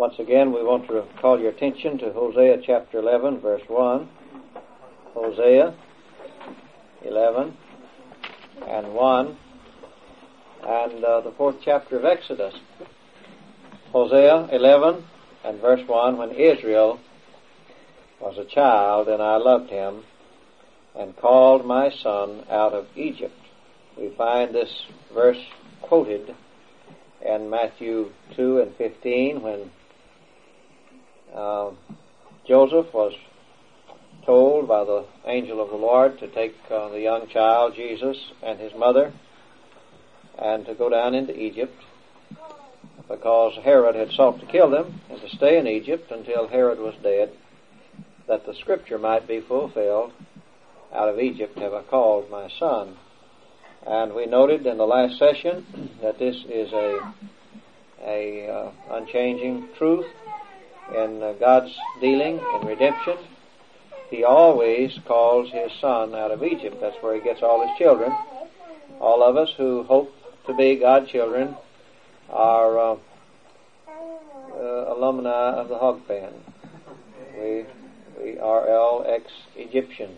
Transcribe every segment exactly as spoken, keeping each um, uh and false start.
Once again, we want to call your attention to Hosea chapter eleven, verse one. Hosea eleven and one, and uh, the fourth chapter of Exodus. Hosea eleven and verse one, when Israel was a child, and I loved him, and called my son out of Egypt. We find this verse quoted in Matthew two and fifteen, when uh, Joseph was told by the angel of the Lord to take uh, the young child, Jesus, and his mother, and to go down into Egypt, because Herod had sought to kill them, and to stay in Egypt until Herod was dead, that the scripture might be fulfilled, out of Egypt have I called my son. And we noted in the last session that this is a, a uh, unchanging truth in uh, God's dealing in redemption. He always calls his son out of Egypt. That's where he gets all his children. All of us who hope to be God's children are uh, uh, alumni of the hog pen. We, we are all ex-Egyptians.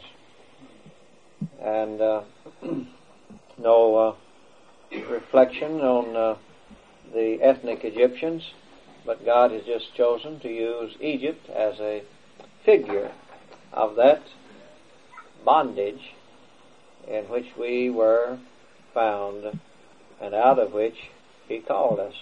And uh, no uh, reflection on uh, the ethnic Egyptians, but God has just chosen to use Egypt as a figure of that bondage in which we were found, and out of which he called us.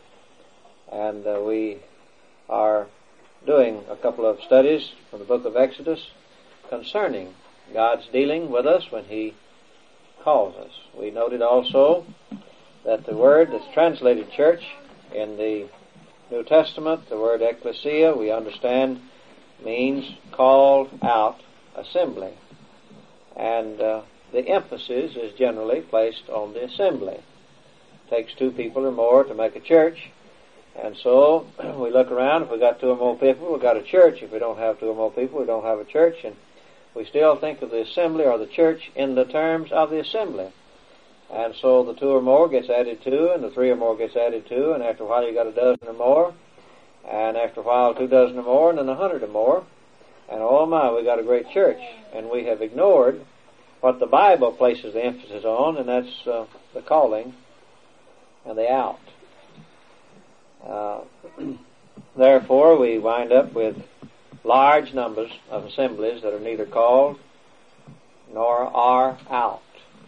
And uh, we are doing a couple of studies from the book of Exodus concerning God's dealing with us when he calls us. We noted also that the word that's translated church in the New Testament, the word ecclesia, we understand means called out assembly. And uh, the emphasis is generally placed on the assembly. It takes two people or more to make a church. And so we look around, if we got two or more people, we've got a church. If we don't have two or more people, we don't have a church. And we still think of the assembly or the church in the terms of the assembly. And so the two or more gets added to, and the three or more gets added to, and after a while you got a dozen or more, and after a while two dozen or more, and then a hundred or more. And oh my, we got a great church. And we have ignored what the Bible places the emphasis on, and that's uh, the calling and the out. Uh, therefore, we wind up with large numbers of assemblies that are neither called nor are out.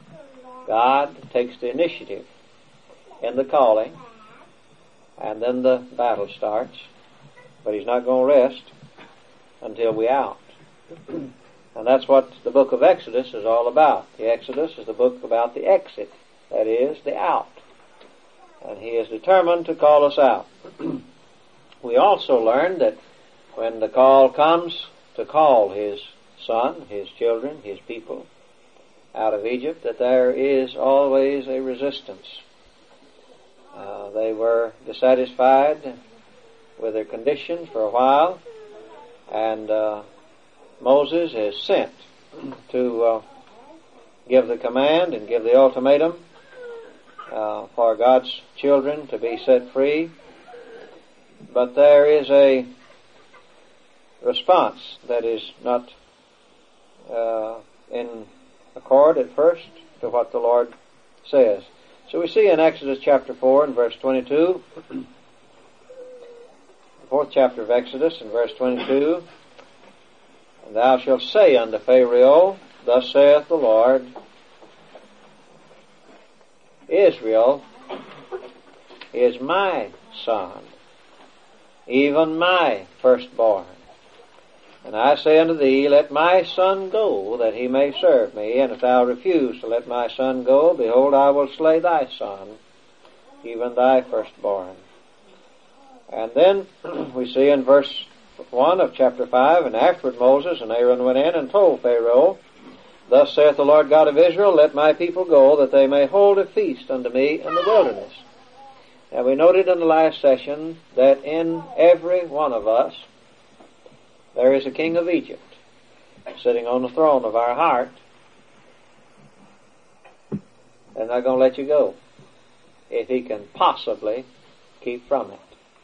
God takes the initiative in the calling, and then the battle starts, but he's not going to rest until we out. And that's what the book of Exodus is all about. The Exodus is the book about the exit, that is, the out. And he is determined to call us out. We also learned that when the call comes to call his son, his children, his people out of Egypt, that there is always a resistance. Uh, they were dissatisfied with their condition for a while, and uh, Moses is sent to uh, give the command and give the ultimatum uh, for God's children to be set free. But there is a response that is not uh, in accord at first to what the Lord says. So we see in Exodus chapter four and verse twenty-two, the fourth chapter of Exodus and verse twenty-two, "And thou shalt say unto Pharaoh, Thus saith the Lord, Israel is my son, even my firstborn. And I say unto thee, Let my son go, that he may serve me. And if thou refuse to let my son go, behold, I will slay thy son, even thy firstborn." And then we see in verse one of chapter five, "And afterward Moses and Aaron went in and told Pharaoh, Thus saith the Lord God of Israel, Let my people go, that they may hold a feast unto me in the wilderness." Now we noted in the last session that in every one of us there is a king of Egypt sitting on the throne of our heart. They're not going to let you go if he can possibly keep from it.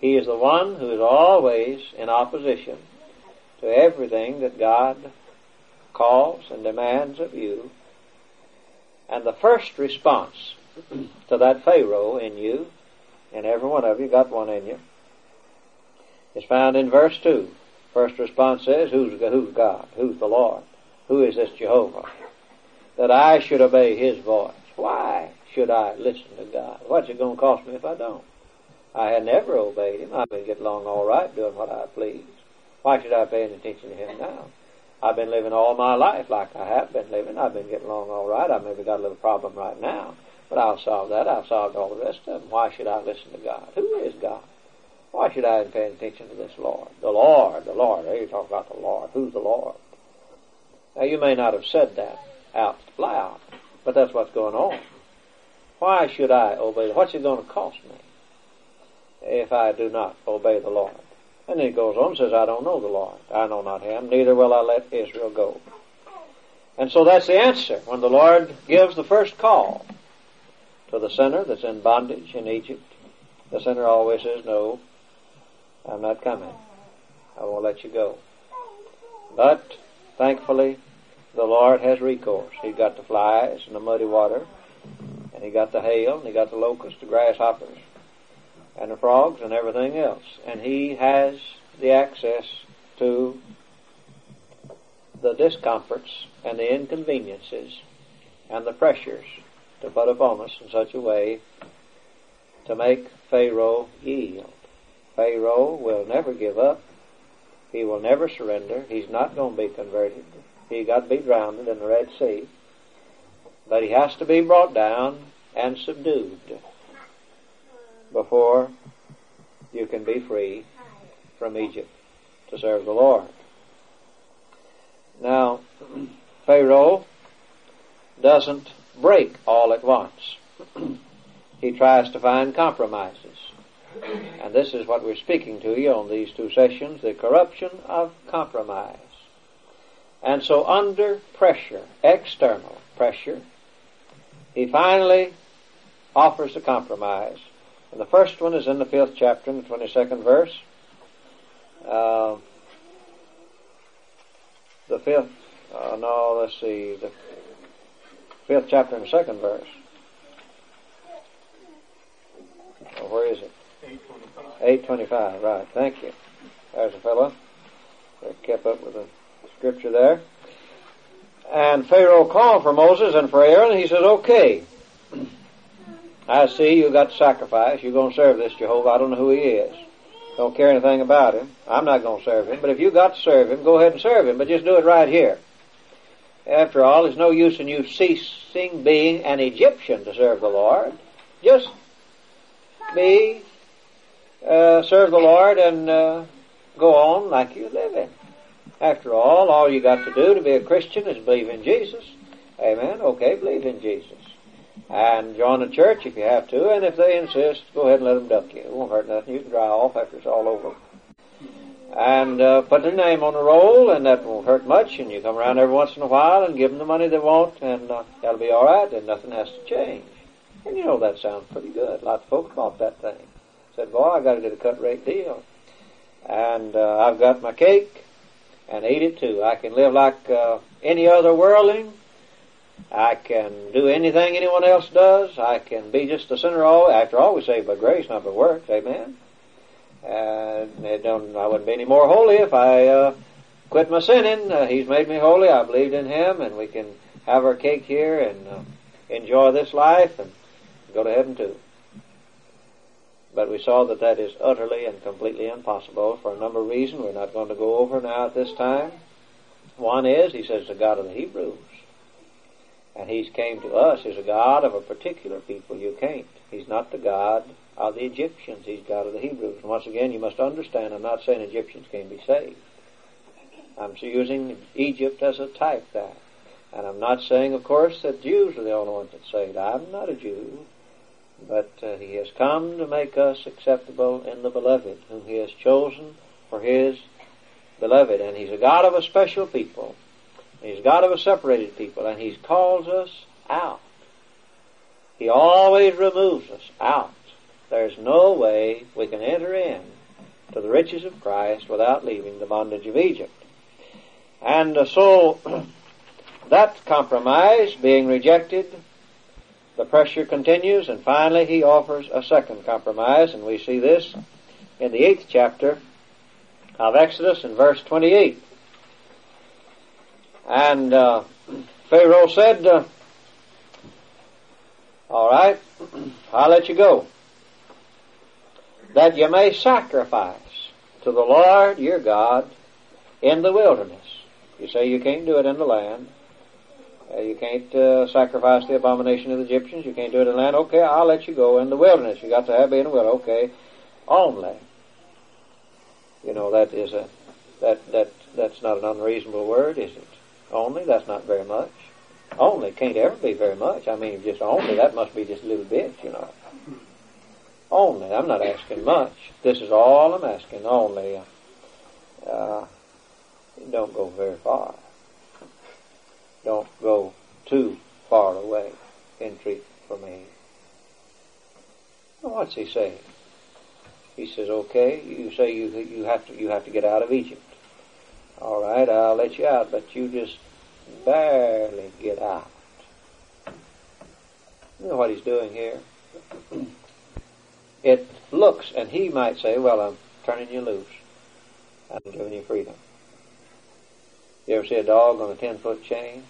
He is the one who is always in opposition to everything that God calls and demands of you. And the first response to that Pharaoh in you, and every one of you got one in you, is found in verse two. First response says, who's, who's God? Who's the Lord? Who is this Jehovah? That I should obey His voice. Why should I listen to God? What's it going to cost me if I don't? I had never obeyed Him. I've been getting along all right doing what I please. Why should I pay any attention to Him now? I've been living all my life like I have been living. I've been getting along all right. I've maybe got a little problem right now, but I'll solve that. I've solved all the rest of them. Why should I listen to God? Who is God? Why should I pay attention to this Lord? The Lord, the Lord. There you talk about the Lord. Who's the Lord? Now, you may not have said that out loud, but that's what's going on. Why should I obey? What's it going to cost me if I do not obey the Lord? And then he goes on and says, I don't know the Lord. I know not Him, neither will I let Israel go. And so that's the answer. When the Lord gives the first call to the sinner that's in bondage in Egypt, the sinner always says, no, I'm not coming. I won't let you go. But, thankfully, the Lord has recourse. He's got the flies and the muddy water, and He got the hail, and He got the locusts, the grasshoppers, and the frogs, and everything else. And He has the access to the discomforts and the inconveniences and the pressures to put upon us in such a way to make Pharaoh yield. Pharaoh will never give up. He will never surrender. He's not going to be converted. He got to be drowned in the Red Sea. But he has to be brought down and subdued before you can be free from Egypt to serve the Lord. Now, Pharaoh doesn't break all at once. He tries to find compromises. And this is what we're speaking to you on these two sessions, the corruption of compromise. And so under pressure, external pressure, he finally offers a compromise. And the first one is in the fifth chapter, in the twenty-second verse. Uh, the fifth, uh, no, let's see, the fifth chapter and the second verse. Oh, where is it? eight twenty-five. eight twenty-five, right, thank you. There's a fellow that kept up with the scripture there. And Pharaoh called for Moses and for Aaron, and he says, okay, I see you got to sacrifice. You're going to serve this Jehovah. I don't know who he is. Don't care anything about him. I'm not going to serve him. But if you got to serve him, go ahead and serve him. But just do it right here. After all, there's no use in you ceasing being an Egyptian to serve the Lord. Just be, uh, serve the Lord and uh, go on like you're living. After all, all you got to do to be a Christian is believe in Jesus. Amen. Okay, believe in Jesus. And join the church if you have to, and if they insist, go ahead and let them duck you. It won't hurt nothing. You can dry off after it's all over. And uh, put their name on the roll, and that won't hurt much, and you come around every once in a while and give them the money they want, and uh, that'll be all right, and nothing has to change. And you know that sounds pretty good. Lots of folks bought that thing. Said, boy, I got to get a cut rate deal. And uh, I've got my cake, and eat it too. I can live like uh, any other worldling. I can do anything anyone else does. I can be just a sinner. All after all, we saved by grace, not by works. Amen. And it don't, I wouldn't be any more holy if I uh, quit my sinning. Uh, he's made me holy. I believed in Him, and we can have our cake here and uh, enjoy this life and go to heaven too. But we saw that that is utterly and completely impossible for a number of reasons we're not going to go over now at this time. One is, he says, the God of the Hebrews. And He's came to us as a God of a particular people. You can't. He's not the God of the Egyptians. He's God of the Hebrews. And once again, you must understand, I'm not saying Egyptians can be saved. I'm using Egypt as a type there. And I'm not saying, of course, that Jews are the only ones that saved. I'm not a Jew. But uh, He has come to make us acceptable in the Beloved, whom He has chosen for His beloved. And He's a God of a special people. He's God of a separated people, and He calls us out. He always removes us out. There's no way we can enter in to the riches of Christ without leaving the bondage of Egypt. And uh, so that compromise being rejected, the pressure continues, and finally he offers a second compromise, and we see this in the eighth chapter of Exodus in verse twenty-eight. And uh, Pharaoh said, uh, all right, I'll let you go, that you may sacrifice to the Lord your God in the wilderness. You say you can't do it in the land. Uh, you can't uh, sacrifice the abomination of the Egyptians. You can't do it in the land. Okay, I'll let you go in the wilderness. You got to have be in the wilderness. Okay, only. You know, that is a, that, that, that's not an unreasonable word, is it? Only, that's not very much. Only can't ever be very much. I mean, just only, that must be just a little bit, you know. Only, I'm not asking much. This is all I'm asking. Only, uh, don't go very far. Don't go too far away. Entreat for me. Well, what's he saying? He says, okay, you say you you have to you have to get out of Egypt. All right, I'll let you out, but you just barely get out. You know what he's doing here? It looks, and he might say, well, I'm turning you loose. I'm giving you freedom. You ever see a dog on a ten-foot chain?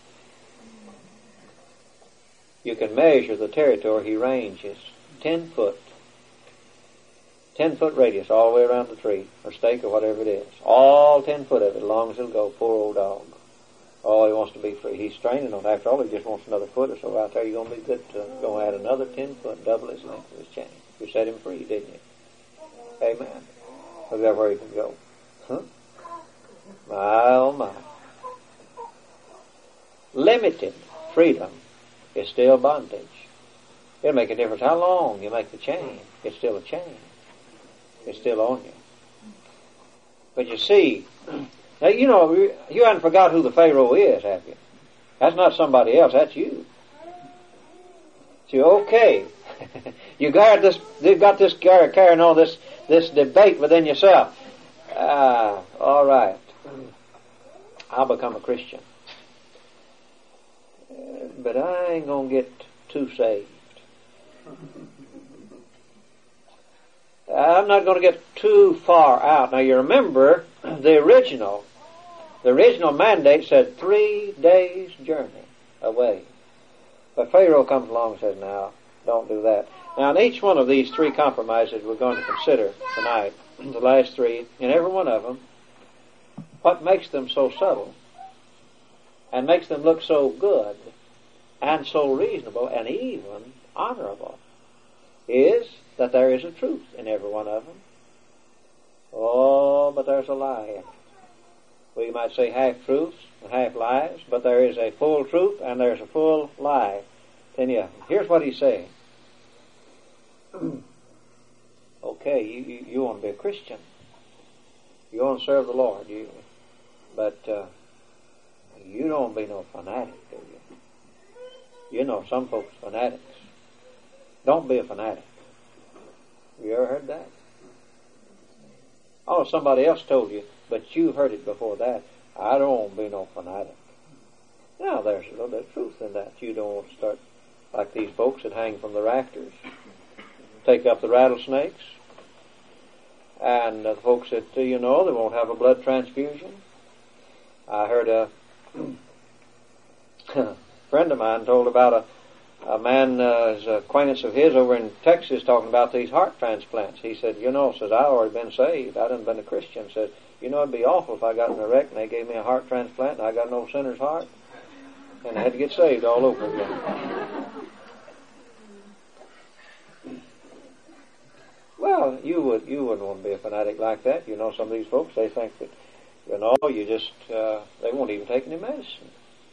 You can measure the territory he ranges. Ten foot. Ten foot radius all the way around the tree, or stake, or whatever it is. All ten foot of it, as long as it'll go. Poor old dog. Oh, he wants to be free. He's straining on it. After all, he just wants another foot or so out there. You're going to be good to go add another ten foot, double his length of his chain. You set him free, didn't you? Amen. Look at where he can go. Huh? My, oh my. Limited freedom is still bondage. It'll make a difference how long you make the chain. It's still a chain. It's still on you. But you see, now you know, you haven't forgot who the Pharaoh is, have you? That's not somebody else, that's you. See, okay. You got this, they've got this carrying on this, this debate within yourself. Ah, all right. I'll become a Christian. Uh, but I ain't gonna get too saved. I'm not going to get too far out. Now you remember the original, the original mandate said three days journey away. But Pharaoh comes along and says, no, don't do that. Now in each one of these three compromises we're going to consider tonight, the last three, in every one of them, what makes them so subtle and makes them look so good and so reasonable and even honorable is that there is a truth in every one of them. Oh, but there's a lie in it. We might say half truths and half lies, but there is a full truth and there's a full lie in you. Here's what he's saying. Okay, you, you, you want to be a Christian. You want to serve the Lord, you, but uh, you don't be no fanatic, do you? You know some folks fanatics. Don't be a fanatic. You ever heard that? Oh, somebody else told you, but you heard it before that. I don't want to be no fanatic. Now, there's a little bit of truth in that. You don't want to start like these folks that hang from the rafters, take up the rattlesnakes, and uh, the folks that, uh, you know, they won't have a blood transfusion. I heard a friend of mine told about a A man, uh, an acquaintance of his over in Texas, talking about these heart transplants. He said, you know, says, I already been saved. I done been a Christian. Said, you know, it'd be awful if I got in a wreck and they gave me a heart transplant and I got no sinner's heart. And I had to get saved all over again. Well, you would, you wouldn't want to be a fanatic like that. You know, some of these folks, they think that, you know, you just, uh, they won't even take any medicine.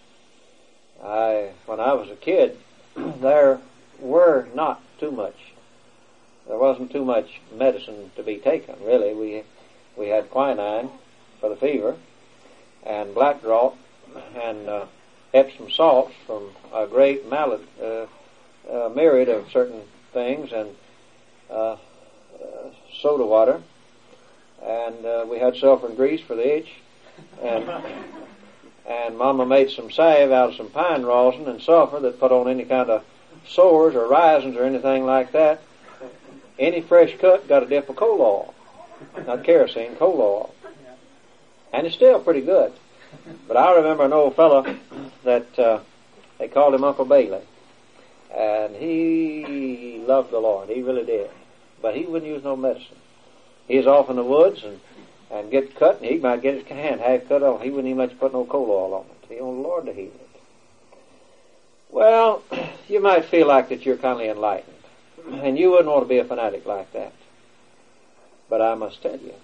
I, when I was a kid, there were not too much. There wasn't too much medicine to be taken, really. We we had quinine for the fever, and black draught, and uh, Epsom salts from a great mallet, uh, uh, myriad of certain things, and uh, uh, soda water, and uh, we had sulfur and grease for the itch, and and Mama made some salve out of some pine rosin and sulfur that put on any kind of sores or risings or anything like that. Any fresh cut got a dip of coal oil, not kerosene, coal oil, and it's still pretty good. But I remember an old fellow that uh, they called him Uncle Bailey, and he loved the Lord. He really did, but he wouldn't use no medicine. He was off in the woods and and get cut, and he might get his hand half cut off. He wouldn't even let you put no coal oil on it. He wanted the Lord to heal it. Well, you might feel like that you're kind of enlightened, and you wouldn't want to be a fanatic like that. But I must tell you,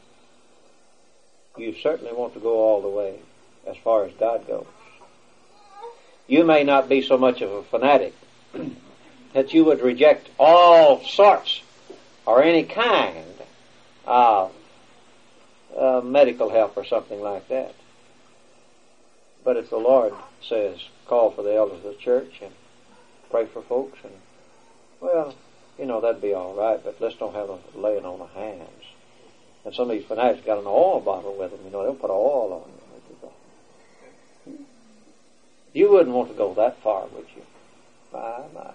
you certainly want to go all the way as far as God goes. You may not be so much of a fanatic that you would reject all sorts or any kind of uh, medical help or something like that. But if the Lord says, call for the elders of the church and pray for folks, and well, you know, that'd be all right, but let's don't have them laying on the hands. And some of these fanatics got an oil bottle with them, you know, they'll put oil on you. You wouldn't want to go that far, would you? My, my.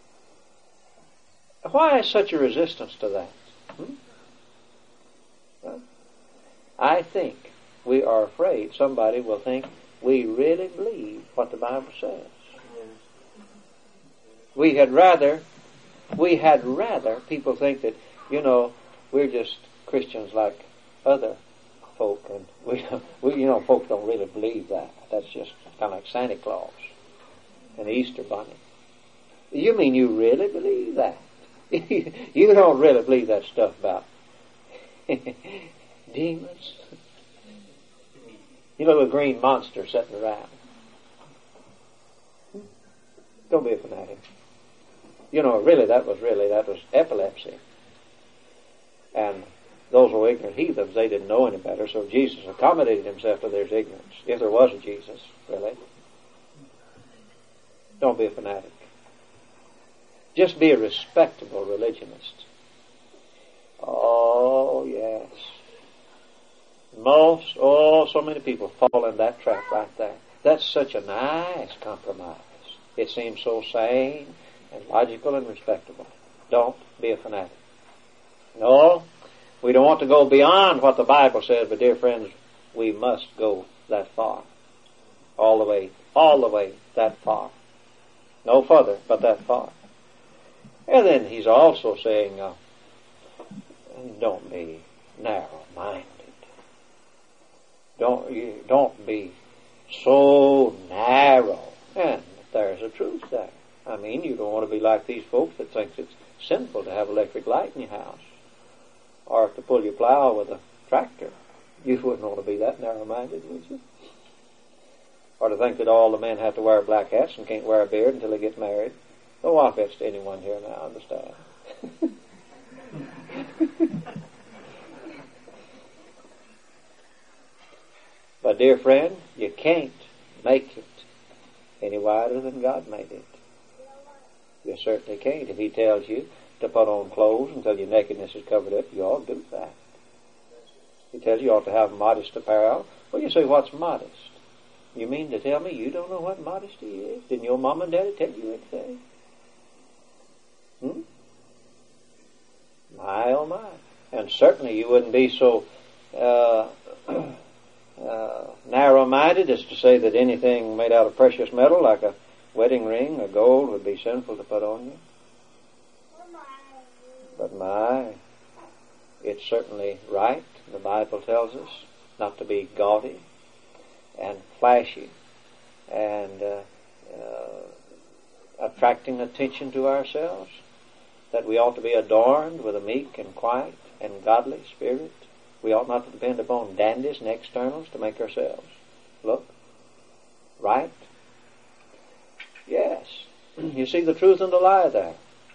Why is such a resistance to that? Hmm? Well, I think we are afraid somebody will think we really believe what the Bible says. We had rather, we had rather people think that, you know, we're just Christians like other folk, and we, we, you know, folks don't really believe that. That's just kind of like Santa Claus and the Easter Bunny. You mean you really believe that? You don't really believe that stuff about demons? You know, the green monster sitting around. Don't be a fanatic. You know, really, that was really, that was epilepsy. And those were ignorant heathens. They didn't know any better, so Jesus accommodated himself to their ignorance, if there was a Jesus, really. Don't be a fanatic. Just be a respectable religionist. Oh, yes. Most, oh, so many people fall in that trap right there. That's such a nice compromise. It seems so sane and logical and respectable. Don't be a fanatic. No, we don't want to go beyond what the Bible says, but dear friends, we must go that far. All the way, all the way that far. No further, but that far. And then he's also saying, uh, don't be narrow-minded. Don't, you, don't be so narrow. And there's a truth there. I mean, you don't want to be like these folks that think it's sinful to have electric light in your house, or to pull your plow with a tractor. You wouldn't want to be that narrow-minded, would you? Or to think that all the men have to wear black hats and can't wear a beard until they get married. No offense to anyone here now, understand. But dear friend, you can't make it any wider than God made it. You certainly can't. If he tells you to put on clothes until your nakedness is covered up, you ought to do that. He tells you you ought to have modest apparel. Well, you say, what's modest? You mean to tell me you don't know what modesty is? Didn't your mom and daddy tell you anything? Hmm? My, oh my. And certainly you wouldn't be so uh, uh, narrow-minded as to say that anything made out of precious metal, like a wedding ring or gold, would be sinful to put on you. But my, it's certainly right, the Bible tells us, not to be gaudy and flashy and uh, uh, attracting attention to ourselves, that we ought to be adorned with a meek and quiet and godly spirit. We ought not to depend upon dandies and externals to make ourselves look right. Yes. You see the truth and the lie there.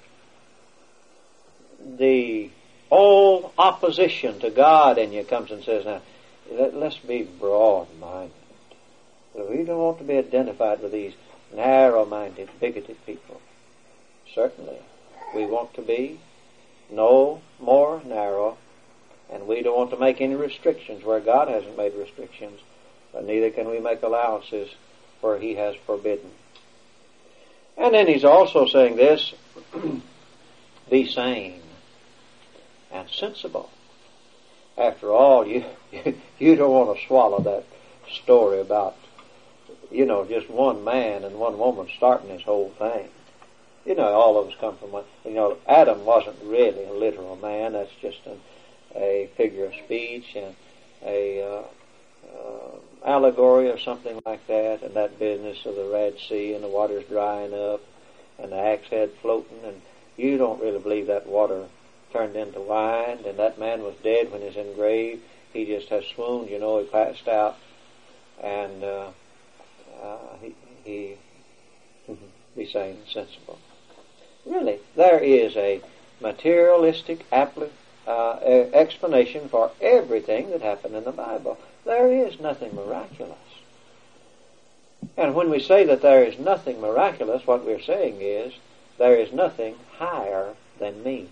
The whole opposition to God in you comes and says, now, let, let's be broad-minded. We don't want to be identified with these narrow-minded, bigoted people. Certainly. We want to be no more narrow, and we don't want to make any restrictions where God hasn't made restrictions, but neither can we make allowances where He has forbidden. And then He's also saying this, be sane and sensible. After all, you, you don't want to swallow that story about, you know, just one man and one woman starting this whole thing. You know, all of us come from one. You know, Adam wasn't really a literal man. That's just an, a figure of speech and a uh, uh, allegory or something like that. And that business of the Red Sea and the waters drying up and the axe head floating, and you don't really believe that water turned into wine, and that man was dead when he was in the grave. He just has swooned, you know, he passed out, and uh, uh, he, he be sane and sensible. Really, there is a materialistic appli- uh, explanation for everything that happened in the Bible. There is nothing miraculous. And when we say that there is nothing miraculous, what we're saying is there is nothing higher than me.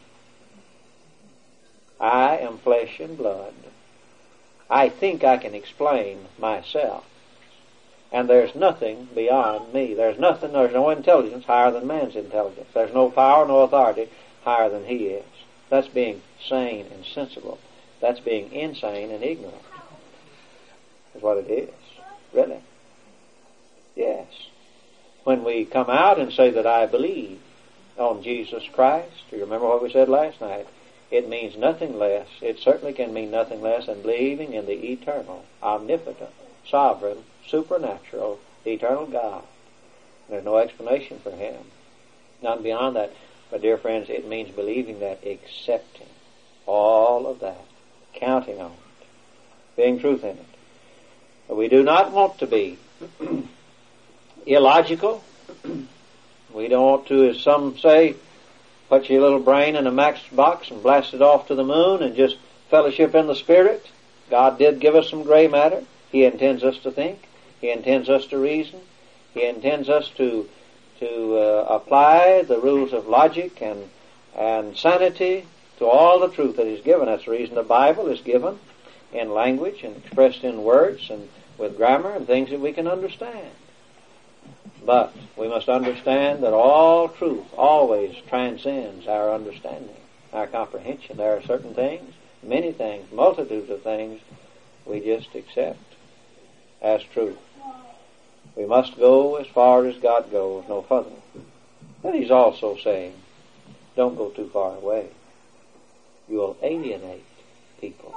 I am flesh and blood. I think I can explain myself. And there's nothing beyond me. There's nothing, there's no intelligence higher than man's intelligence. There's no power, no authority higher than He is. That's being sane and sensible. That's being insane and ignorant. That's what it is. Really. Yes. When we come out and say that I believe on Jesus Christ, do you remember what we said last night? It means nothing less. It certainly can mean nothing less than believing in the eternal, omnipotent, sovereign, supernatural, eternal God. There's no explanation for Him. None beyond that. But dear friends, it means believing that, accepting all of that, counting on it, being truth in it. But we do not want to be illogical. We don't want to, as some say, put your little brain in a matchbox and blast it off to the moon and just fellowship in the Spirit. God did give us some gray matter. He intends us to think. He intends us to reason. He intends us to to uh, apply the rules of logic and and sanity to all the truth that He's given. That's the reason the Bible is given in language and expressed in words and with grammar and things that we can understand. But we must understand that all truth always transcends our understanding, our comprehension. There are certain things, many things, multitudes of things we just accept as truth. We must go as far as God goes, no further. But He's also saying, don't go too far away. You will alienate people.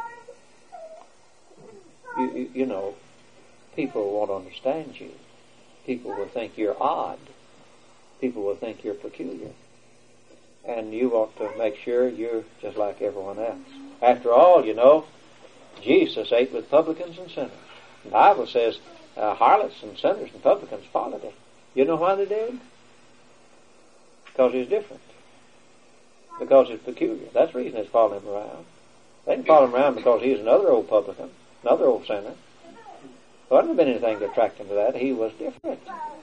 You, you, you know, people won't understand you. People will think you're odd. People will think you're peculiar. And you ought to make sure you're just like everyone else. After all, you know, Jesus ate with publicans and sinners. The Bible says uh, harlots and sinners and publicans followed Him. You know why they did? Because He's different. Because He's peculiar. That's the reason they followed Him around. They didn't follow Him around because He's another old publican, another old sinner. There wouldn't have been anything to attract Him to that. He was different.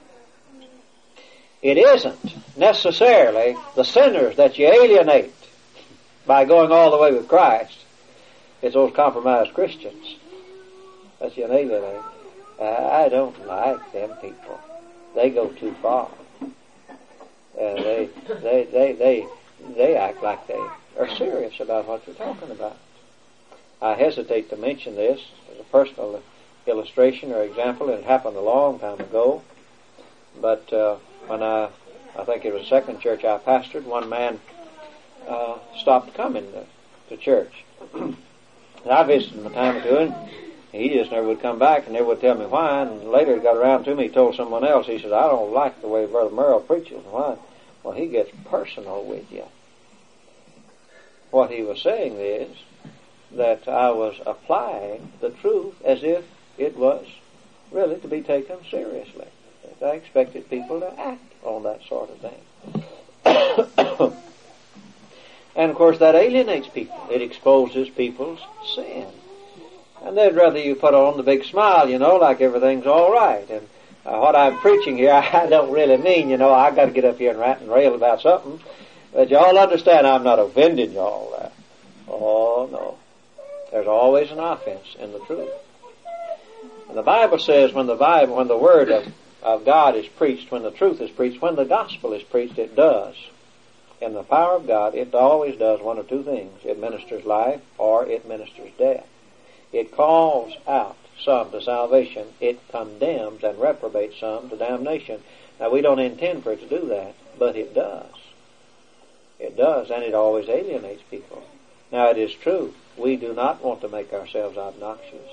It isn't necessarily the sinners that you alienate by going all the way with Christ. It's those compromised Christians that you alienate. I don't like them people. They go too far. Uh, they, they, they, they, they act like they are serious about what they're talking about. I hesitate to mention this as a personal illustration or example. It happened a long time ago. But uh, when I, I think it was the second church I pastored, one man uh, stopped coming to, to church. And I visited him a time or two, and he just never would come back and never would tell me why. And later he got around to me, he told someone else, he said, I don't like the way Brother Merrill preaches. Why? Well, he gets personal with you. What he was saying is that I was applying the truth as if it was really to be taken seriously. I expected people to act on that sort of thing. And of course that alienates people. It exposes people's sin. And they'd rather you put on the big smile, you know, like everything's all right. And uh, what I'm preaching here, I don't really mean, you know, I've got to get up here and rant and rail about something. But y'all understand I'm not offending y'all there. Oh, no. There's always an offense in the truth. And the Bible says when the Bible, when the Word of, of God is preached, when the truth is preached, when the gospel is preached, it does. In the power of God, it always does one of two things. It ministers life or it ministers death. It calls out some to salvation. It condemns and reprobates some to damnation. Now, we don't intend for it to do that, but it does. It does, and it always alienates people. Now, it is true, we do not want to make ourselves obnoxious.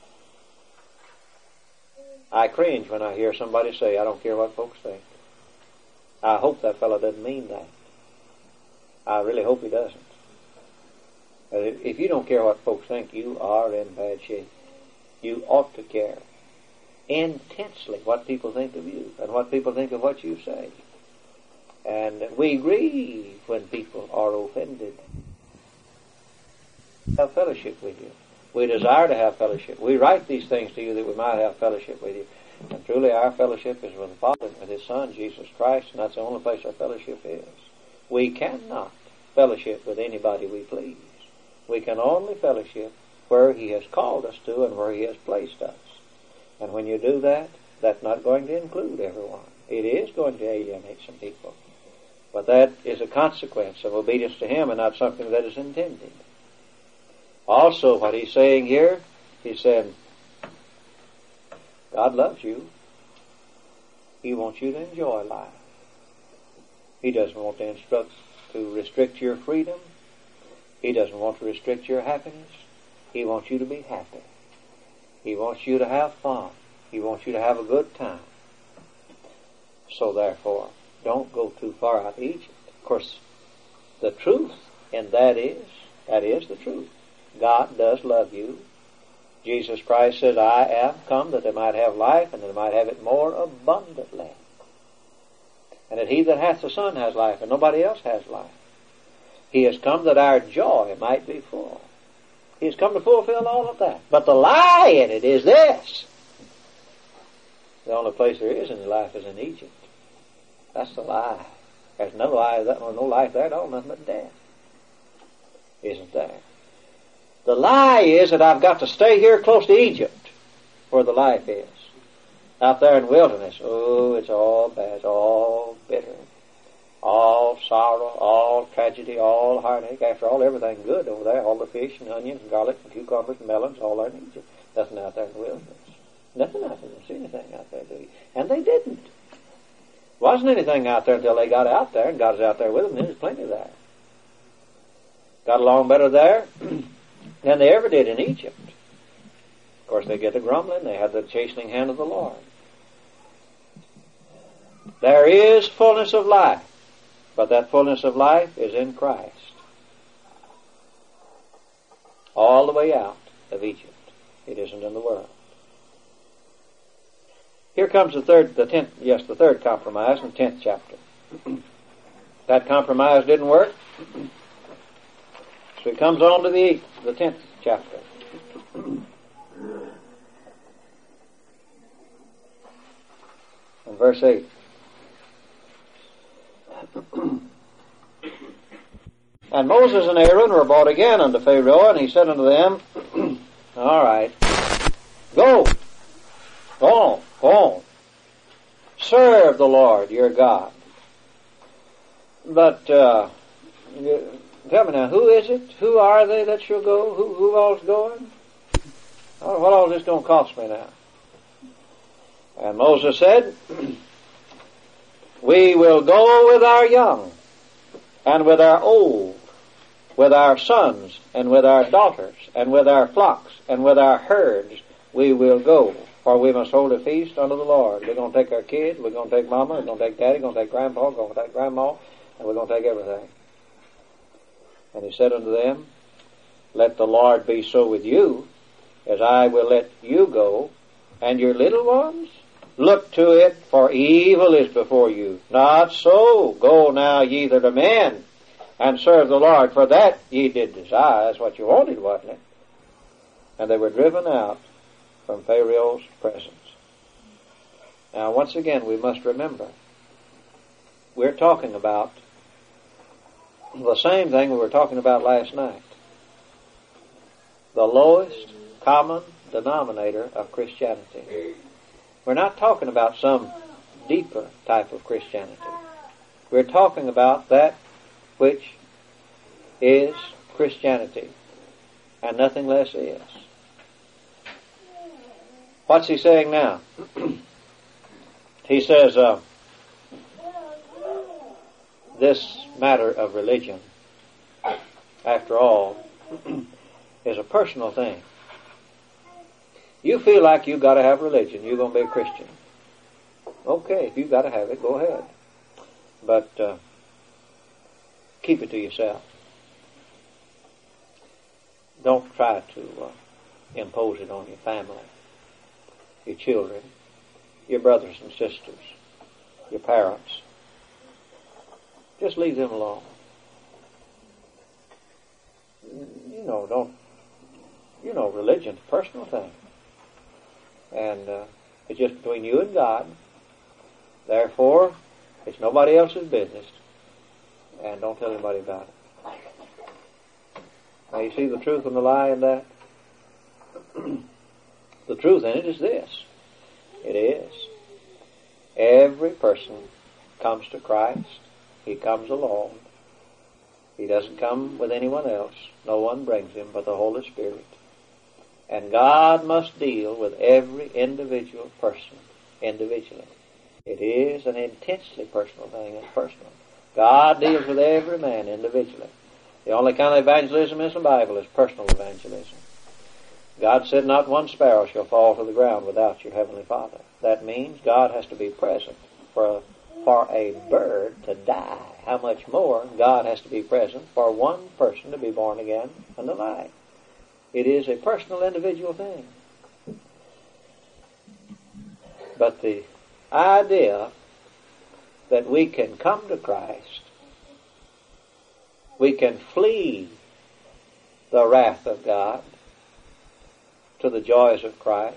I cringe when I hear somebody say, I don't care what folks think. I hope that fellow doesn't mean that. I really hope he doesn't. If you don't care what folks think, you are in bad shape. You ought to care intensely what people think of you and what people think of what you say. And we grieve when people are offended. Have fellowship with you. We desire to have fellowship. We write these things to you that we might have fellowship with you. And truly our fellowship is with the Father and with His Son, Jesus Christ, and that's the only place our fellowship is. We cannot fellowship with anybody we please. We can only fellowship where He has called us to and where He has placed us. And when you do that, that's not going to include everyone. It is going to alienate some people. But that is a consequence of obedience to Him and not something that is intended. Also, what He's saying here, He's saying, God loves you. He wants you to enjoy life. He doesn't want to instruct, to restrict your freedom. He doesn't want to restrict your happiness. He wants you to be happy. He wants you to have fun. He wants you to have a good time. So therefore, don't go too far out of Egypt. Of course, the truth in that is, that is the truth. God does love you. Jesus Christ says, I am come that they might have life and that they might have it more abundantly. And that he that hath the Son has life and nobody else has life. He has come that our joy might be full. He has come to fulfill all of that. But the lie in it is this. The only place there is in life is in Egypt. That's the lie. There's no lie, no life there at all, nothing but death. Isn't there? The lie is that I've got to stay here close to Egypt, where the life is. Out there in the wilderness, oh, it's all bad, it's all bitter, all sorrow, all tragedy, all heartache. After all, everything good over there, all the fish and onions and garlic and cucumbers and melons, all there in Egypt. Nothing out there in the wilderness. Nothing out there. Didn't see anything out there, do you? And they didn't. Wasn't anything out there until they got out there, and God was out there with them, and there was plenty there. Got along better there than they ever did in Egypt. Of course, they get the grumbling. They had the chastening hand of the Lord. There is fullness of life, but that fullness of life is in Christ. All the way out of Egypt. It isn't in the world. Here comes the third, the tenth, yes, the third compromise in the tenth chapter. That compromise didn't work. So he comes on to the eighth, the tenth chapter. And verse eight. And Moses and Aaron were brought again unto Pharaoh, and he said unto them, all right, go, go on, go on, serve the Lord your God. But, uh, tell me now, who is it? Who are they that shall go? Who, who all's going? Oh, what all is this going to cost me now? And Moses said, we will go with our young, and with our old, with our sons, and with our daughters, and with our flocks, and with our herds, we will go. For we must hold a feast unto the Lord. We're going to take our kids, we're going to take mama, we're going to take daddy, we're going to take grandpa, we're going to take grandma, and we're going to take everything. And he said unto them, let the Lord be so with you, as I will let you go, and your little ones, look to it, for evil is before you. Not so. Go now ye that are men, and serve the Lord, for that ye did desire. That's what you wanted, wasn't it? And they were driven out from Pharaoh's presence. Now, once again, we must remember, we're talking about the same thing we were talking about last night. The lowest common denominator of Christianity. We're not talking about some deeper type of Christianity. We're talking about that which is Christianity, and nothing less is. What's he saying now? He says, uh, this matter of religion, after all, is a personal thing. You feel like you've got to have religion, you're going to be a Christian. Okay, if you've got to have it, go ahead. But uh, keep it to yourself. Don't try to uh, impose it on your family, your children, your brothers and sisters, your parents. Just leave them alone. You know, don't, you know, religion's a personal thing. And uh, it's just between you and God. Therefore, it's nobody else's business. And don't tell anybody about it. Now you see the truth and the lie in that? The truth in it is this. It is. Every person comes to Christ. He comes alone. He doesn't come with anyone else. No one brings him but the Holy Spirit. And God must deal with every individual person individually. It is an intensely personal thing. It's personal. God deals with every man individually. The only kind of evangelism in the Bible is personal evangelism. God said, not one sparrow shall fall to the ground without your heavenly Father. That means God has to be present for a, for a bird to die. How much more God has to be present for one person to be born again and alive. It is a personal, individual thing. But the idea that we can come to Christ, we can flee the wrath of God to the joys of Christ,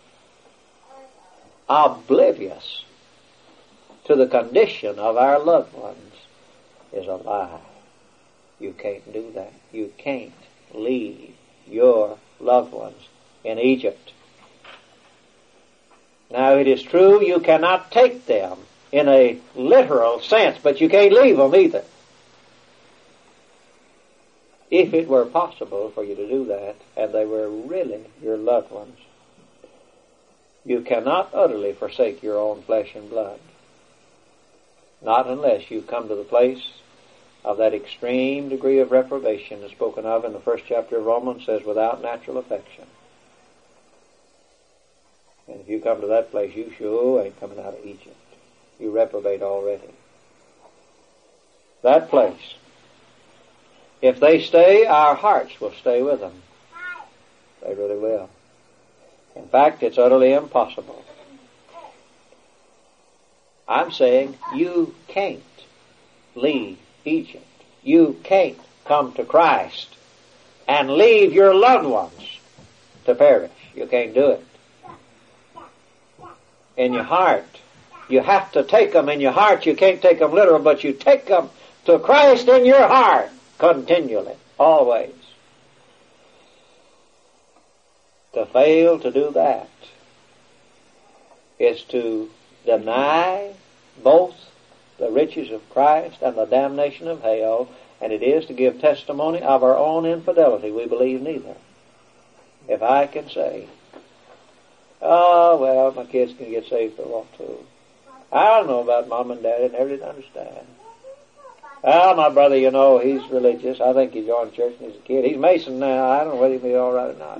oblivious to the condition of our loved ones, is a lie. You can't do that. You can't leave your loved ones in Egypt. Now it is true you cannot take them in a literal sense, but you can't leave them either. If it were possible for you to do that, and they were really your loved ones, you cannot utterly forsake your own flesh and blood. Not unless you come to the place of that extreme degree of reprobation as spoken of in the first chapter of Romans, says, without natural affection. And if you come to that place, you sure ain't coming out of Egypt. You reprobate already. That place. If they stay, our hearts will stay with them. They really will. In fact, it's utterly impossible. I'm saying you can't leave Egypt. You can't come to Christ and leave your loved ones to perish. You can't do it. In your heart, you have to take them in your heart. You can't take them literal, but you take them to Christ in your heart continually, always. To fail to do that is to deny both the riches of Christ and the damnation of hell, and it is to give testimony of our own infidelity. We believe neither. If I can say, oh, well, my kids can get saved for a while too. I don't know about mom and dad. I never did understand. Well, my brother, you know, he's religious. I think he joined church when he was a kid. He's Mason now. I don't know whether he'll be all right or not.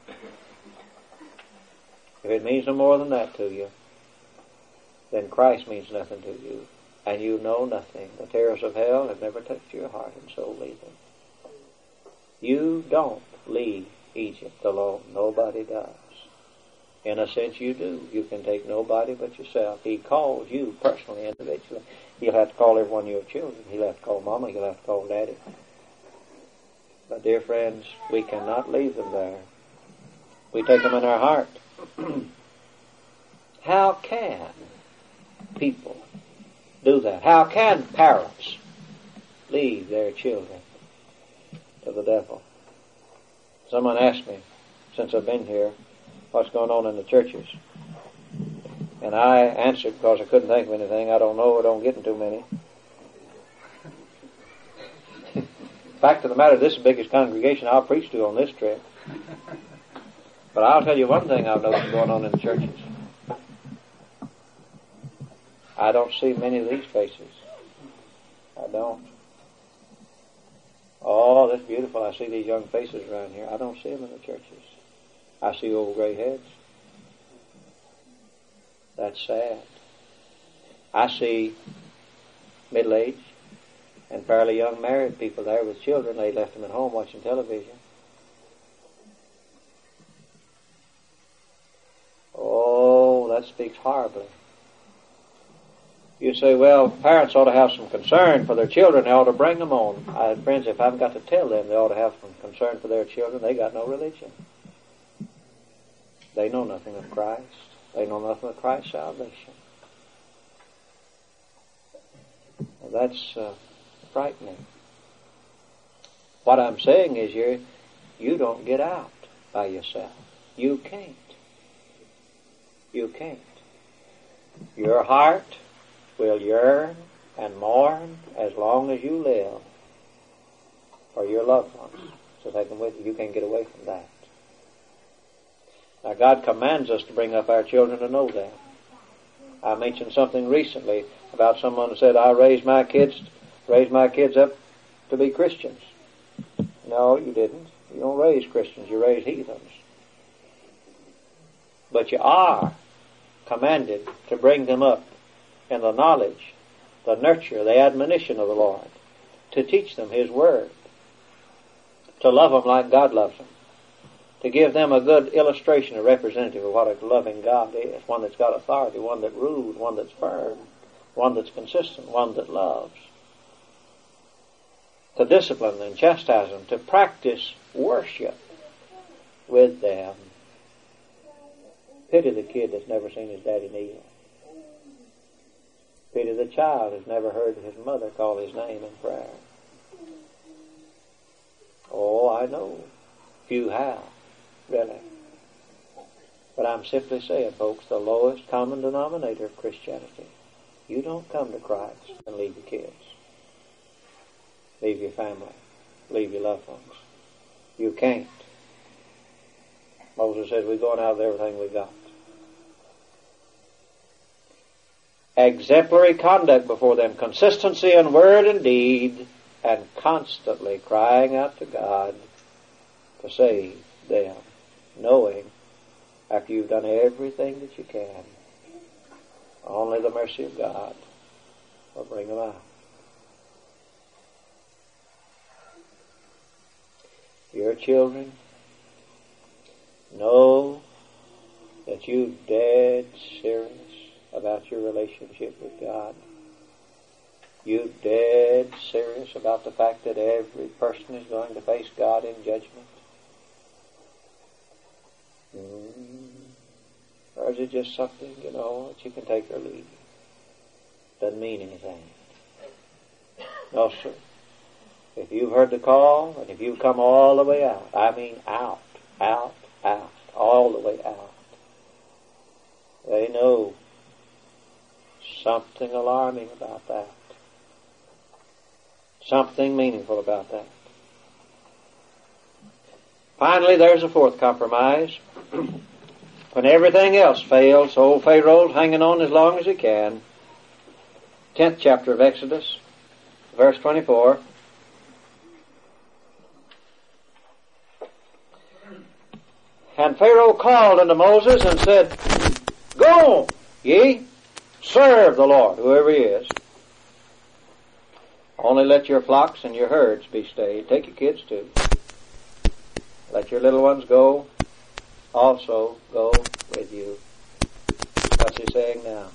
If it means no more than that to you, then Christ means nothing to you, and you know nothing. The terrors of hell have never touched your heart, and so leave it. You don't leave Egypt alone. Nobody does. In a sense, you do. You can take nobody but yourself. He calls you personally, individually. He'll have to call every one of your children. He'll have to call Mama. He'll have to call Daddy. But, dear friends, we cannot leave them there. We take them in our heart. How can people do that? How can parents leave their children to the devil. Someone asked me, since I've been here, what's going on in the churches. And I answered, because I couldn't think of anything. I don't know, I don't get in too many. Fact of the matter, this is the biggest congregation I'll preach to on this trip. But I'll tell you one thing I've noticed going on in the churches. I don't see many of these faces. I don't. Oh, that's beautiful. I see these young faces around here. I don't see them in the churches. I see old gray heads. That's sad. I see middle-aged and fairly young married people there with children. They left them at home watching television. Oh, that speaks horribly. You say, well, parents ought to have some concern for their children. They ought to bring them on. I have friends, if I've got to tell them they ought to have some concern for their children, they got no religion. They know nothing of Christ. They know nothing of Christ's salvation. Well, that's uh, frightening. What I'm saying is you you don't get out by yourself. You can't. You can't. Your heart will yearn and mourn as long as you live for your loved ones. So they can with you. You can't get away from that. Now, God commands us to bring up our children to know them. I mentioned something recently about someone who said, I raised my kids, raised my kids up to be Christians. No, you didn't. You don't raise Christians, you raise heathens. But you are commanded to bring them up in the knowledge, the nurture, the admonition of the Lord, to teach them His Word, to love them like God loves them, to give them a good illustration, a representative of what a loving God is, one that's got authority, one that rules, one that's firm, one that's consistent, one that loves. To discipline and chastise them, to practice worship with them. Pity the kid that's never seen his daddy kneel. Pity the child who's never heard his mother call his name in prayer. Oh, I know. Few have. Really. But I'm simply saying, folks, the lowest common denominator of Christianity. You don't come to Christ and leave your kids. Leave your family. Leave your loved ones. You can't. Moses said, we're going out with everything we got. Exemplary conduct before them, consistency in word and deed, and constantly crying out to God to save them, knowing after you've done everything that you can, only the mercy of God will bring them out. Your children know that you're dead serious about your relationship with God. You're dead serious about the fact that every person is going to face God in judgment. Mm. Or is it just something, you know, that you can take or leave? Doesn't mean anything. No, sir. If you've heard the call, and if you've come all the way out, I mean out, out, out, all the way out, they know something alarming about that. Something meaningful about that. Finally, there's a fourth compromise. When everything else fails, old Pharaoh's hanging on as long as he can. Tenth chapter of Exodus, verse twenty-four. And Pharaoh called unto Moses and said, Go ye, serve the Lord, whoever he is. Only let your flocks and your herds be stayed. Take your kids too. Let your little ones go, also go with you. What's he saying now?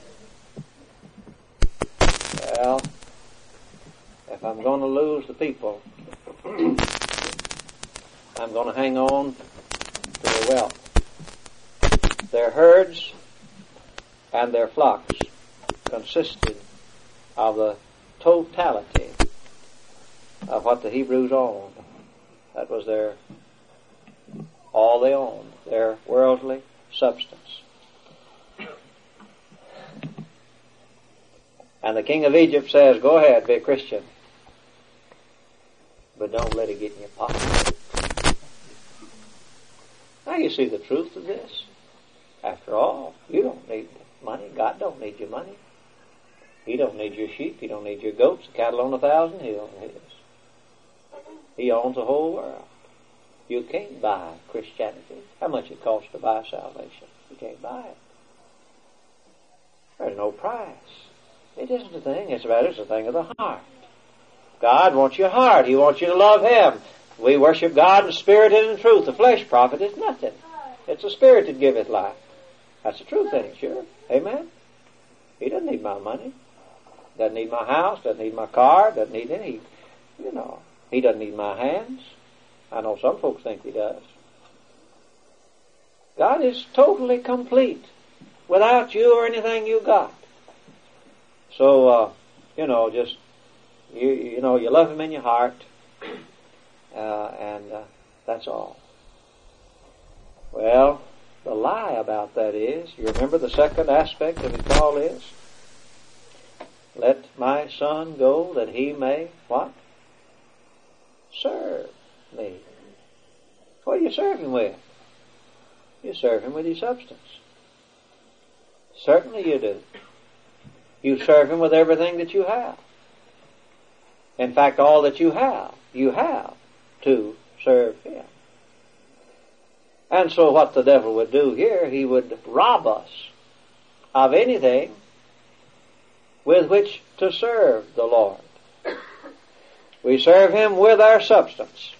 Well, if I'm going to lose the people, I'm going to hang on to their wealth. Their herds and their flocks consisted of the totality of what the Hebrews owned. That was their, all they owned, their worldly substance. And the king of Egypt says, go ahead, be a Christian, but don't let it get in your pocket. Now you see the truth of this. After all, you don't need money. God don't need your money. He don't need your sheep. He don't need your goats. The cattle on a thousand hills are his. He owns the whole world. You can't buy Christianity. How much it costs to buy salvation? You can't buy it. There's no price. It isn't a thing. It's about it's a thing of the heart. God wants your heart. He wants you to love Him. We worship God in spirit and in truth. The flesh profiteth nothing. It's the spirit that giveth life. That's the truth, ain't it? Sure. Amen? He doesn't need my money. Doesn't need my house. Doesn't need my car. Doesn't need any, you know. He doesn't need my hands. I know some folks think He does. God is totally complete without you or anything you got. So, uh, you know, just, you, you know, you love Him in your heart. Uh, and uh, that's all. Well, the lie about that is, you remember the second aspect of His call is, let my son go that he may, what? Serve me. What do you serve Him with? You serve Him with your substance. Certainly you do. You serve Him with everything that you have. In fact, all that you have, you have to serve Him. And so what the devil would do here, he would rob us of anything with which to serve the Lord. We serve Him with our substance.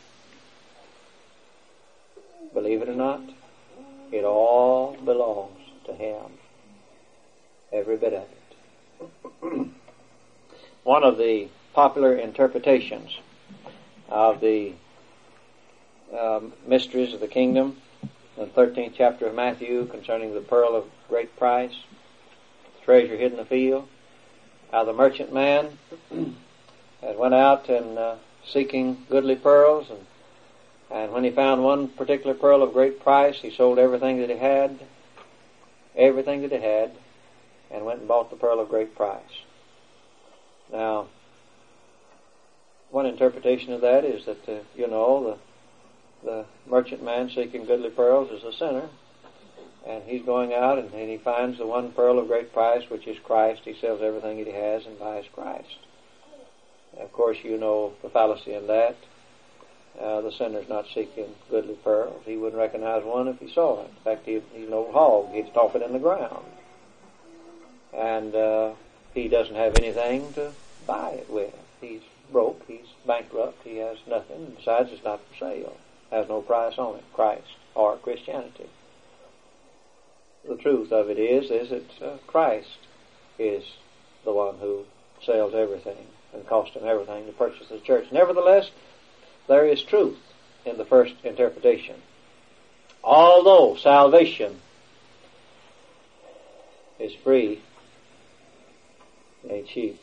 Believe it or not, it all belongs to Him. Every bit of it. One of the popular interpretations of the um, mysteries of the kingdom, the thirteenth chapter of Matthew, concerning the pearl of great price, treasure hidden in the field, how the merchant man had went out and uh, seeking goodly pearls, and and when he found one particular pearl of great price, he sold everything that he had, everything that he had, and went and bought the pearl of great price. Now, one interpretation of that is that, uh, you know, the, the merchant man seeking goodly pearls is a sinner, and he's going out and, and he finds the one pearl of great price, which is Christ. He sells everything that he has and buys Christ. And of course, you know the fallacy in that. Uh, the sinner's not seeking goodly pearls. He wouldn't recognize one if he saw it. In fact, he, he's an old hog. He'd stomp it in the ground. And uh, he doesn't have anything to buy it with. He's broke. He's bankrupt. He has nothing. Besides, it's not for sale. Has no price on it. Christ or Christianity. The truth of it is, is that uh, Christ is the one who sells everything and cost him everything to purchase the church. Nevertheless, there is truth in the first interpretation. Although salvation is free, it ain't cheap.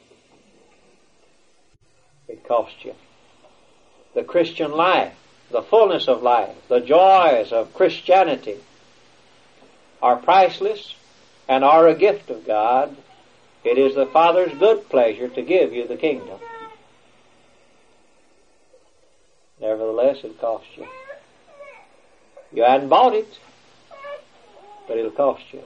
It costs you. The Christian life, the fullness of life, the joys of Christianity are priceless and are a gift of God. It is the Father's good pleasure to give you the kingdom. Nevertheless, it costs you. You hadn't bought it, but it'll cost you.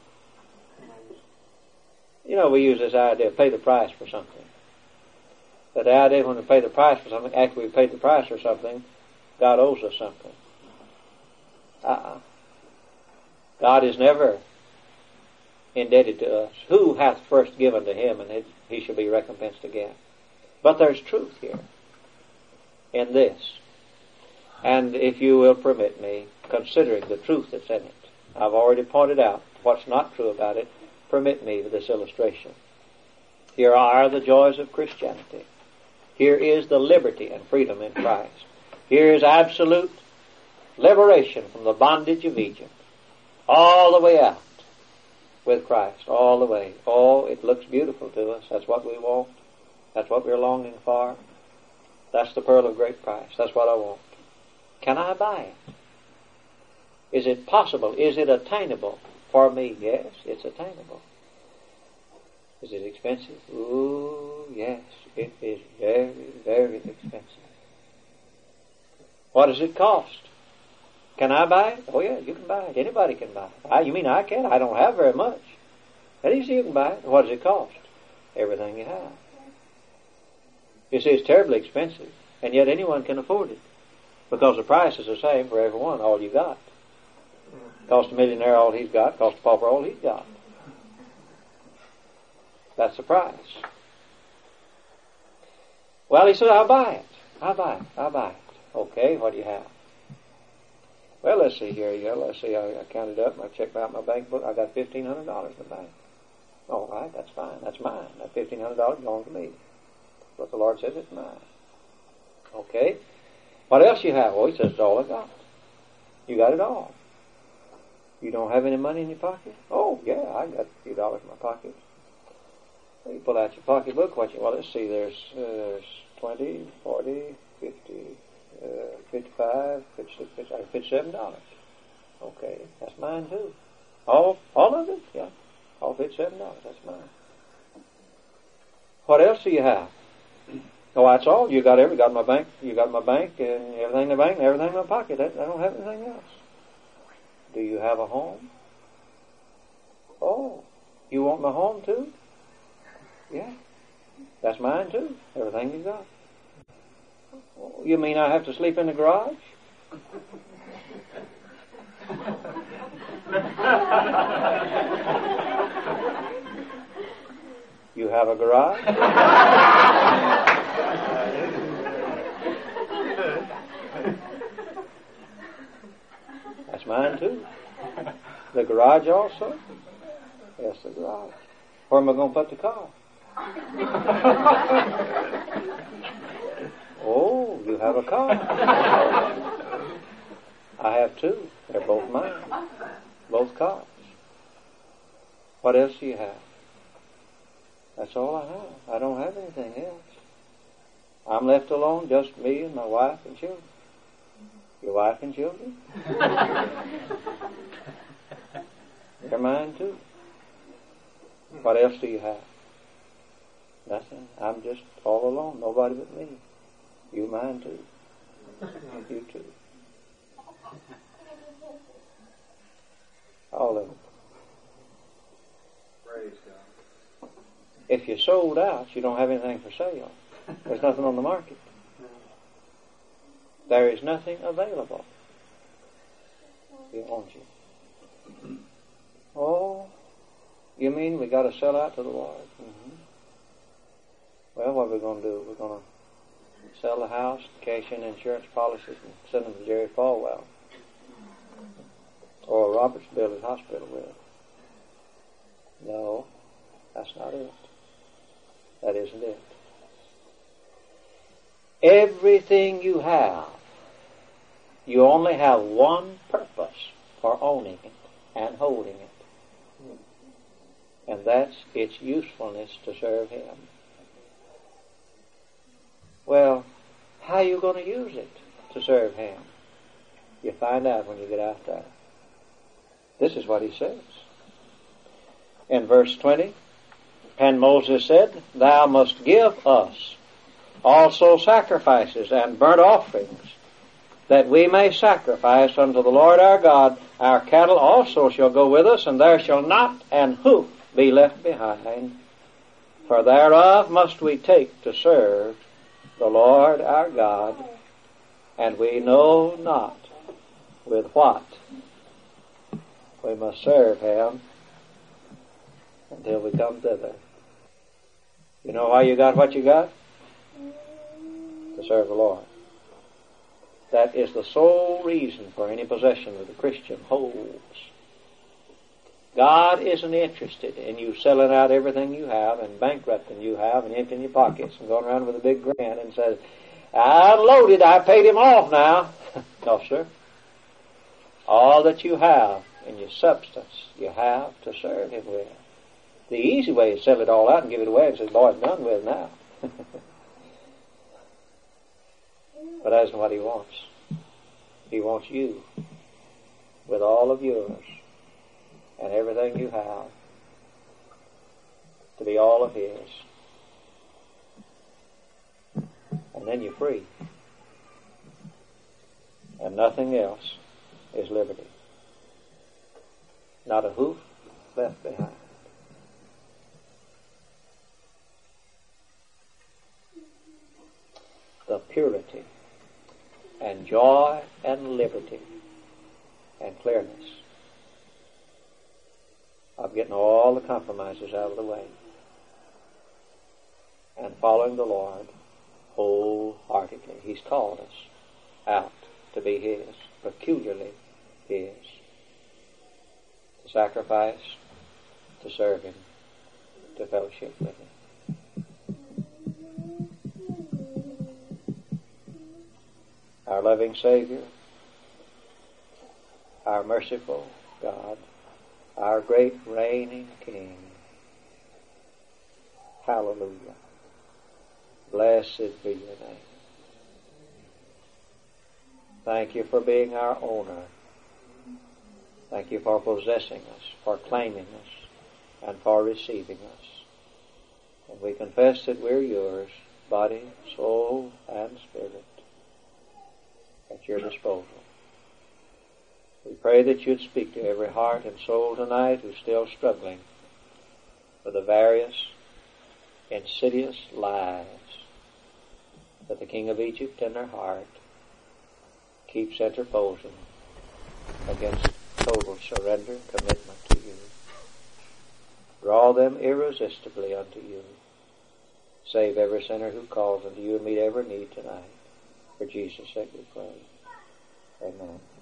You know, we use this idea of pay the price for something. But the idea when we pay the price for something, after we've paid the price for something, God owes us something. Uh-uh. God is never indebted to us. Who hath first given to him, and it, he shall be recompensed again. But there's truth here in this. And if you will permit me, considering the truth that's in it, I've already pointed out what's not true about it. Permit me with this illustration. Here are the joys of Christianity. Here is the liberty and freedom in Christ. Here is absolute liberation from the bondage of Egypt. All the way out with Christ. All the way. Oh, it looks beautiful to us. That's what we want. That's what we're longing for. That's the pearl of great price. That's what I want. Can I buy it? Is it possible? Is it attainable for me? Yes, it's attainable. Is it expensive? Ooh, yes, it is very, very expensive. What does it cost? Can I buy it? Oh yeah, you can buy it. Anybody can buy it. I, you mean I can? I don't have very much. But you see, you can buy it. What does it cost? Everything you have. You see, it's terribly expensive, and yet anyone can afford it, because the price is the same for everyone, all you got. Cost a millionaire all he's got, cost a pauper all he's got. That's the price. Well, he said, I'll buy it. I'll buy it. I'll buy it. Okay, what do you have? Well, let's see here. Yeah, let's see. I, I counted up, and I checked out my bank book. I got fifteen hundred dollars in the bank. All right, that's fine. That's mine. That fifteen hundred dollars belongs to me. But the Lord says it's mine. Okay. What else you have? Well, he says it's all I got. You got it all. You don't have any money in your pocket? Oh, yeah, I got a few dollars in my pocket. You pull out your pocketbook. What you, well, let's see. There's, uh, there's twenty, forty, fifty, uh, fifty-five, fifty-six, fifty-seven, fifty-seven dollars. Okay, that's mine too. All, all of it? Yeah. All fifty-seven dollars. That's mine. What else do you have? Oh, that's all. You got every, got my bank, you got my bank and everything in the bank and everything in my pocket. I, I don't have anything else. Do you have a home? Oh, you want my home too? Yeah. That's mine too. Everything you got. Oh, you mean I have to sleep in the garage? You have a garage? That's mine too. The garage also? Yes, the garage. Where am I going to put the car? Oh, you have a car. I have two. They're both mine. Both cars. What else do you have? That's all I have. I don't have anything else. I'm left alone, just me and my wife and children. Your wife and children? They're mine too. What else do you have? Nothing. I'm just all alone. Nobody but me. You mine too. You too. All of them. Praise God. If you're sold out, you don't have anything for sale. There's nothing on the market. There is nothing available. He owns you. Oh, you mean we got to sell out to the Lord? Mm-hmm. Well, what are we going to do? We're going to sell the house, cash in insurance policies, and send them to Jerry Falwell or Roberts Builders Hospital with. No, that's not it. That isn't it. Everything you have, you only have one purpose for owning it and holding it. And that's its usefulness to serve Him. Well, how are you going to use it to serve Him? You find out when you get out there. This is what He says. In verse twenty, and Moses said, Thou must give us also sacrifices and burnt offerings, that we may sacrifice unto the Lord our God. Our cattle also shall go with us, and there shall not an hoof be left behind, for thereof must we take to serve the Lord our God, and we know not with what we must serve Him until we come thither. You know why you got what you got? To serve the Lord. That is the sole reason for any possession that the Christian holds. God isn't interested in you selling out everything you have and bankrupting you have and emptying your pockets and going around with a big grin and says, I'm loaded, I paid him off now. No, sir. All that you have in your substance, you have to serve Him with. The easy way is sell it all out and give it away and say, boy, it's done with now. But that isn't what He wants. He wants you with all of yours and everything you have to be all of His. And then you're free. And nothing else is liberty. Not a hoof left behind. The purity and joy and liberty and clearness of getting all the compromises out of the way and following the Lord wholeheartedly. He's called us out to be His, peculiarly His, to sacrifice, to serve Him, to fellowship with Him. Our loving Savior, our merciful God, our great reigning King. Hallelujah. Blessed be your name. Thank you for being our owner. Thank you for possessing us, for claiming us, and for receiving us. And we confess that we're yours, body, soul, and spirit, at your disposal. We pray that you'd speak to every heart and soul tonight who's still struggling with the various insidious lies that the king of Egypt in their heart keeps interposing against total surrender and commitment to you. Draw them irresistibly unto you. Save every sinner who calls unto you and meet every need tonight. For Jesus' sake we pray. Amen.